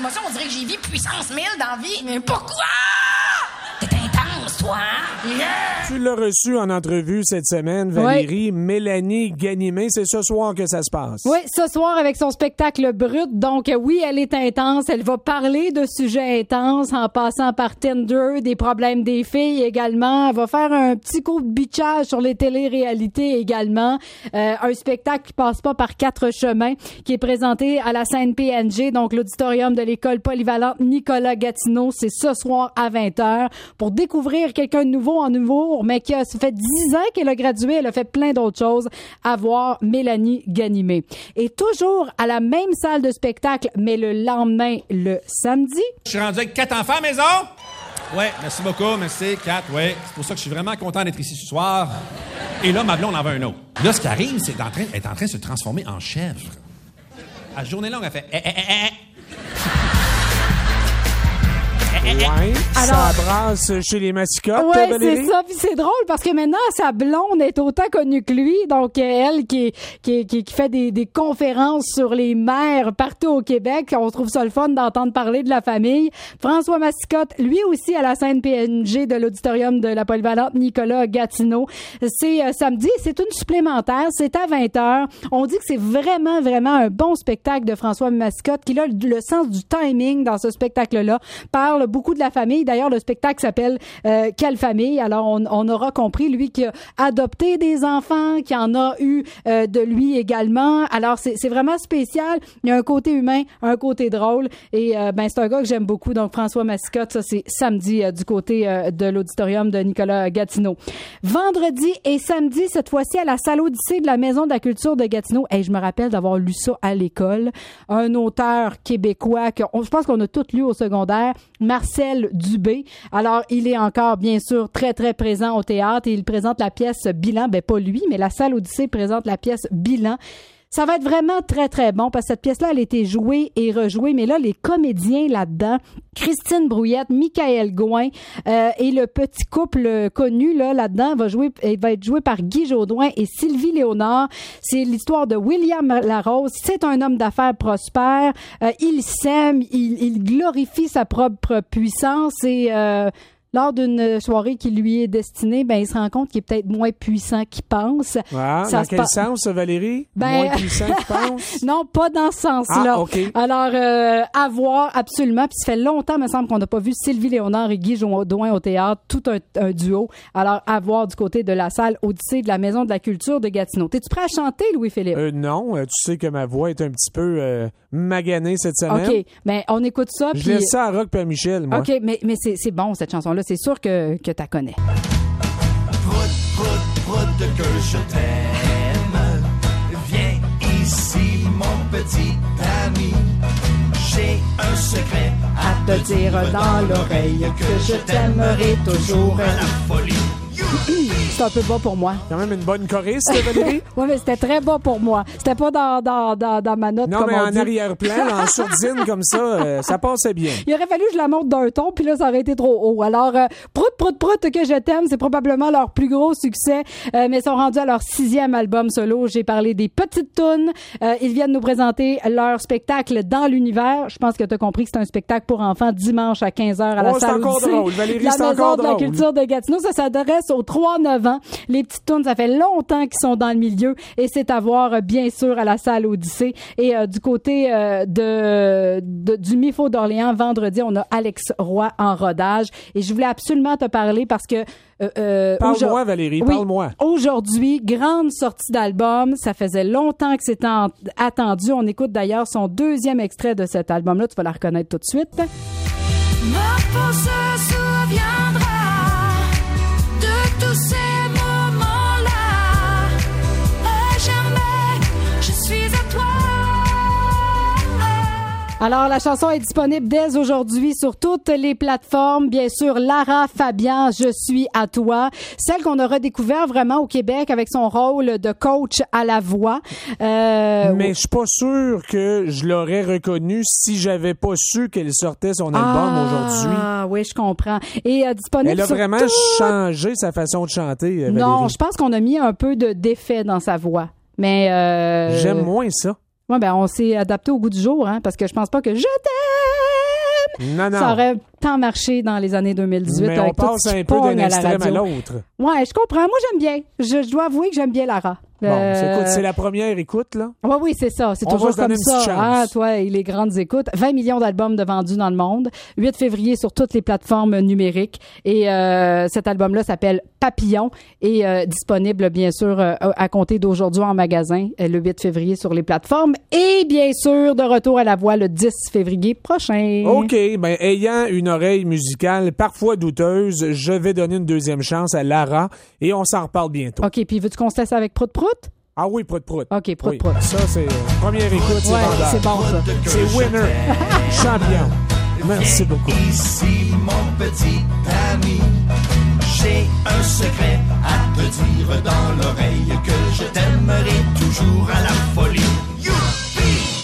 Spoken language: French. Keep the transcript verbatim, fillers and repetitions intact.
émotions. On dirait que j'ai vu puissance mille dans la vie. Mais pourquoi? T'es intense, toi, hein? Yeah! Tu l'as reçu en entrevue cette semaine, Valérie. Oui. Mélanie Ganimé, c'est ce soir que ça se passe. Oui, ce soir avec son spectacle Brut. Donc, oui, elle est intense. Elle va parler de sujets intenses en passant par Tinder, des problèmes des filles également. Elle va faire un petit coup de bitchage sur les télé-réalités également. Euh, un spectacle qui passe pas par quatre chemins, qui est présenté à la scène P N G, donc l'auditorium de l'école polyvalente Nicolas Gatineau. C'est ce soir à vingt heures. Pour découvrir quelqu'un de nouveau en humour, mais qui a ça fait dix ans qu'elle a gradué, elle a fait plein d'autres choses, à voir Mélanie Ganimé. Et toujours à la même salle de spectacle, mais le lendemain, le samedi. Je suis rendu avec quatre enfants à la maison. Ouais, merci beaucoup, merci, quatre, ouais. C'est pour ça que je suis vraiment content d'être ici ce soir. Et là, ma blonde en veut un autre. Là, ce qui arrive, c'est qu'elle est en train de se transformer en chèvre. À journée longue, elle fait... Eh, eh, eh, eh. Ouais, Alors, ça brasse chez les mascottes, ouais, Valérie. c'est ça. Puis c'est drôle parce que maintenant, sa blonde est autant connue que lui. Donc, elle qui, qui, qui, qui fait des, des conférences sur les mères partout au Québec. On trouve ça le fun d'entendre parler de la famille. François Mascotte, lui aussi à la scène P N G de l'auditorium de la polyvalente Nicolas Gatineau. C'est euh, samedi, c'est une supplémentaire. C'est à vingt heures. On dit que c'est vraiment, vraiment un bon spectacle de François Mascotte qui a le, le sens du timing dans ce spectacle-là. Parle beaucoup de la famille. D'ailleurs, le spectacle s'appelle euh, Quelle famille? Alors, on, on aura compris, lui, qui a adopté des enfants, qui en a eu euh, de lui également. Alors, c'est, c'est vraiment spécial. Il y a un côté humain, un côté drôle. Et euh, ben, c'est un gars que j'aime beaucoup. Donc, François Mascotte, ça, c'est samedi euh, du côté euh, de l'auditorium de Nicolas Gatineau. Vendredi et samedi, cette fois-ci, à la salle Odyssée de la Maison de la Culture de Gatineau. Hey, je me rappelle d'avoir lu ça à l'école. Un auteur québécois que on, je pense qu'on a tous lu au secondaire, Marcel Dubé. Alors, il est encore, bien sûr, très, très présent au théâtre et il présente la pièce Bilan. Ben, pas lui, mais la salle Odyssée présente la pièce Bilan. Ça va être vraiment très, très bon parce que cette pièce-là, elle a été jouée et rejouée. Mais là, les comédiens là-dedans, Christine Brouillette, Michael Gouin euh, et le petit couple connu là, là-dedans va, jouer, va être joué par Guy Jodoin et Sylvie Léonard. C'est l'histoire de William Larose. C'est un homme d'affaires prospère. Euh, il s'aime, il, il glorifie sa propre puissance et... Euh, lors d'une soirée qui lui est destinée, ben il se rend compte qu'il est peut-être moins puissant qu'il pense. Ah, ça dans quel pa- sens, Valérie? Ben, moins puissant qu'il pense? Non, pas dans ce sens-là. Ah, OK. Alors, euh, à voir absolument. Puis ça fait longtemps, me semble, qu'on n'a pas vu Sylvie Léonard et Guy Jodoin au théâtre, tout un, un duo. Alors, à voir du côté de la salle Odyssée de la Maison de la Culture de Gatineau. T'es-tu prêt à chanter, Louis-Philippe? Euh, non, euh, tu sais que ma voix est un petit peu euh, maganée cette semaine. OK, ben on écoute ça. Je puis... laisse ça à Rock et à Michel, moi. OK, mais, mais c'est, c'est bon, cette chanson-là. C'est sûr que, que tu la connais. Prout, prout, prout, que je t'aime. Viens ici, mon petit ami. J'ai un secret à te dire dans l'oreille que je t'aimerai toujours à la folie. C'est un peu bas pour moi. Quand même une bonne choriste, Valérie. Oui, mais c'était très bas pour moi. C'était pas dans, dans, dans, dans ma note, non, comme mais on en dit. arrière-plan, là, en sourdine comme ça, euh, ça passait bien. Il aurait fallu que je la monte d'un ton, puis là, ça aurait été trop haut. Alors, euh, Prout, Prout, Prout, que je t'aime, c'est probablement leur plus gros succès, euh, mais ils sont rendus à leur sixième album solo. J'ai parlé des Petites Tounes. Euh, ils viennent nous présenter leur spectacle Dans l'univers. Je pense que tu as compris que c'est un spectacle pour enfants dimanche à quinze heures à la oh, salle c'est encore Odyssée. drôle, Valérie, la c'est Maison encore de la drôle. Culture de Gatineau. Ça s'adresse aux trois neuf ans. Les Petites Tounes, ça fait longtemps qu'ils sont dans le milieu et c'est à voir, euh, bien sûr, à la salle Odyssée. Et euh, du côté euh, de, de du M I F O d'Orléans, vendredi, on a Alex Roy en rodage. Et je voulais absolument te parler parce que Euh, euh, parle-moi, Valérie, oui, parle-moi. Aujourd'hui, grande sortie d'album. Ça faisait longtemps que c'était en- attendu. On écoute d'ailleurs son deuxième extrait de cet album-là. Tu vas la reconnaître tout de suite. Ma peau se souviendra de tous ces moments-là. À jamais, je suis à toi. Alors, la chanson est disponible dès aujourd'hui sur toutes les plateformes. Bien sûr, Lara Fabian, Je suis à toi. Celle qu'on a redécouvert vraiment au Québec avec son rôle de coach à la voix. Euh, Mais je suis pas sûr que je l'aurais reconnue si j'avais pas su qu'elle sortait son album ah, aujourd'hui. Ah, oui, je comprends. Et euh, disponible Elle a sur vraiment tout... changé sa façon de chanter, Valérie. Non, je pense qu'on a mis un peu de d'effet dans sa voix. Mais euh... J'aime moins ça. Ouais, ben on s'est adapté au goût du jour, hein, parce que je pense pas que je t'aime Non, non. Ça aurait tant marché dans les années deux mille dix-huit. Mais avec on passe tout ce qui un peu d'un pogne à la extrême à radio. l'autre. Ouais, je comprends. Moi, j'aime bien. Je, je dois avouer que j'aime bien Lara. Bon, Euh, c'est, écoute, c'est la première écoute, là. Oui, oui, c'est ça. C'est On toujours va se donner comme une ça. petite Ah, chance. toi et les grandes écoutes. vingt millions d'albums de vendus dans le monde. huit février sur toutes les plateformes numériques. Et euh, cet album-là s'appelle Papillon et euh, disponible, bien sûr, euh, à compter d'aujourd'hui en magasin, euh, le huit février sur les plateformes. Et bien sûr, de retour à la voix le dix février prochain. OK, ben ayant une oreille musicale parfois douteuse, je vais donner une deuxième chance à Lara et on s'en reparle bientôt. OK, puis veux-tu qu'on se laisse avec Prout Prout? Ah oui, prout prout. OK, Prout Oui, Prout. ça, c'est euh, première écoute, c'est Ouais, vendeur. c'est bon, ça. C'est winner. Champion. Merci beaucoup. Ici, mon petit ami, j'ai un secret à te dire dans l'oreille, que je t'aimerai toujours à la folie.